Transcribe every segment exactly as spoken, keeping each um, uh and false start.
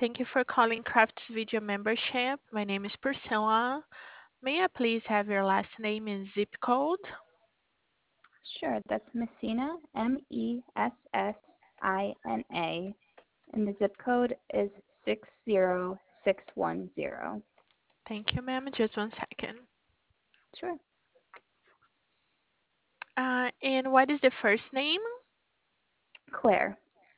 Thank you for calling Crafts Video Membership. My name is Priscilla. May I please have your last name and zip code? Sure, that's Messina, M E S S I N A, and the zip code is six zero six one zero. Thank you, ma'am. Just one second. Sure. Uh, and what is the first name? Claire.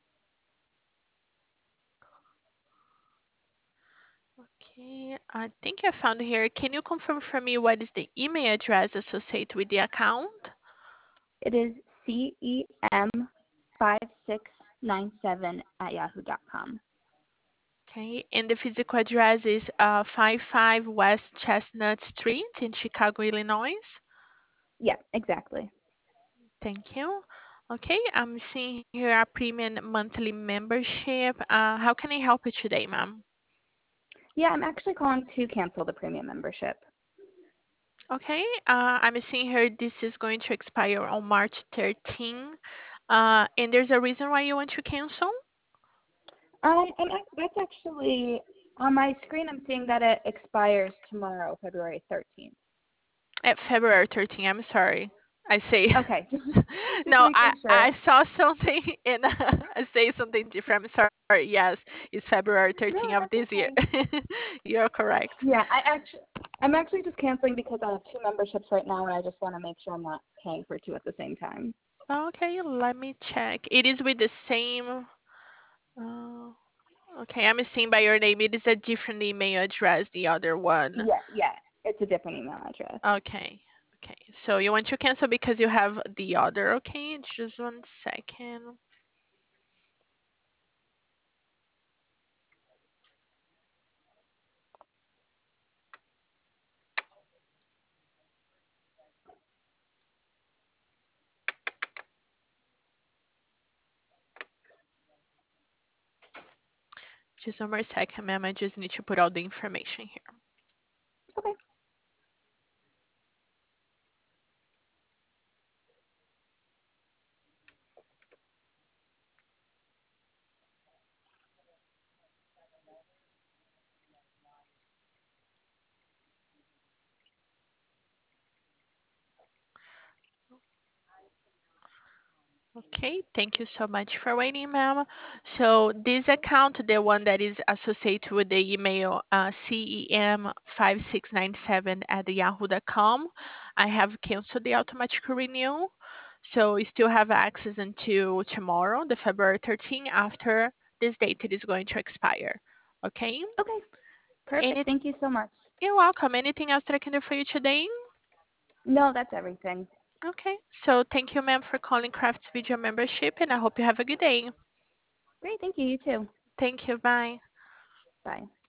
Okay, I think I found here. Can you confirm for me what is the email address associated with the account? It is C E M five six nine seven at yahoo dot com. Okay, and the physical address is uh, five five West Chestnut Street in Chicago, Illinois. Yeah, exactly. Thank you. Okay, I'm seeing here a premium monthly membership. Uh, how can I help you today, ma'am? Yeah, I'm actually calling to cancel the premium membership. Okay, uh, I'm seeing here this is going to expire on March thirteenth. Uh, and there's a reason why you want to cancel? Um, and that- that's actually, on my screen, I'm seeing that it expires tomorrow, February thirteenth. At February thirteenth, I'm sorry. I say Okay, just no, I making sure. I saw something and I say something different. I'm sorry. Yes, it's February No, thirteenth of that's this year. okay. You're correct. Yeah, I actually, I'm actually just canceling because I have two memberships right now, and I just want to make sure I'm not paying for two at the same time. Okay, let me check. It is with the same. Uh, okay, I'm seeing by your name. It is a different email address. The other one. Yeah, yeah, it's a different email address. Okay. Okay. So you want to cancel because you have the other. Okay, just one second. Just one more second, ma'am. I just need to put all the information here. Okay. Okay, thank you so much for waiting, ma'am. So this account, the one that is associated with the email uh, C E M five six nine seven at yahoo dot com, I have canceled the automatic renewal. So you still have access until tomorrow, the February thirteenth. After this date, it is going to expire. Okay? Okay. Perfect. Any, Thank you so much. you're welcome. Anything else that I can do for you today? No, that's everything. Okay. So thank you, ma'am, for calling Crafts Video Membership, and I hope you have a good day. Great. Thank you. You too. Thank you. Bye. Bye.